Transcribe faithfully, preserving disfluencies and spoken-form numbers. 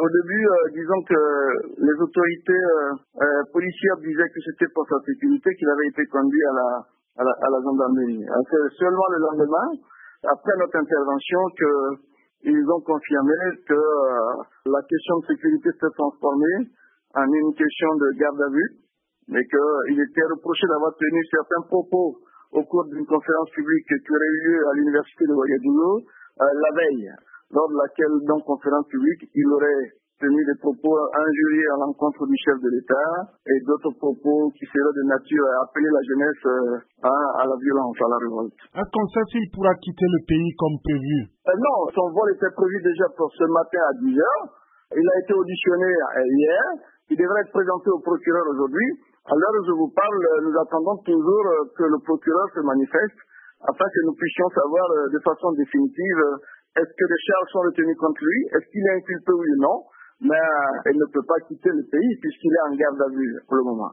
Au début, euh, disons que les autorités euh, euh, policières disaient que c'était pour sa sécurité qu'il avait été conduit à la, à la, à la gendarmerie. Alors, c'est seulement le lendemain, après notre intervention, qu'ils ont confirmé que euh, la question de sécurité s'est transformée en une question de garde à vue, mais qu'il était reproché d'avoir tenu certains propos au cours d'une conférence publique qui aurait eu lieu à l'université de Ouagadougou euh, la veille, lors de laquelle, donc, conférence publique, il aurait tenu des propos injurieux à l'encontre du chef de l'État et d'autres propos qui seraient de nature à appeler la jeunesse euh, à, à la violence, à la révolte. Est-ce qu'on sait s'il pourra quitter le pays comme prévu? euh, Non, son vol était prévu déjà pour ce matin à dix heures. Il a été auditionné hier. Il devrait être présenté au procureur aujourd'hui. À l'heure où je vous parle, nous attendons toujours que le procureur se manifeste afin que nous puissions savoir de façon définitive est-ce que les charges sont retenues contre lui, est-ce qu'il est inculpé ou non, mais il ne peut pas quitter le pays puisqu'il est en garde à vue pour le moment.